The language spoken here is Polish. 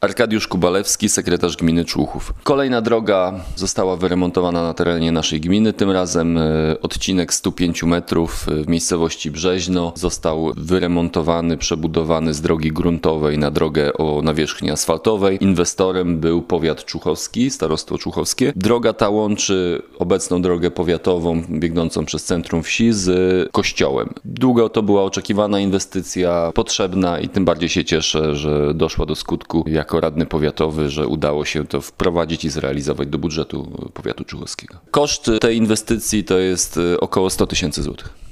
Arkadiusz Kubalewski, sekretarz gminy Człuchów. Kolejna droga została wyremontowana na terenie naszej gminy. Tym razem odcinek 105 metrów w miejscowości Brzeźno został wyremontowany, przebudowany z drogi gruntowej na drogę o nawierzchni asfaltowej. Inwestorem był powiat człuchowski, starostwo człuchowskie. Droga ta łączy obecną drogę powiatową biegnącą przez centrum wsi z kościołem. Długo to była oczekiwana inwestycja, potrzebna i tym bardziej się cieszę, że doszła do skutku jako radny powiatowy, że udało się to wprowadzić i zrealizować do budżetu powiatu człuchowskiego. Koszt tej inwestycji to jest około 100 000 złotych.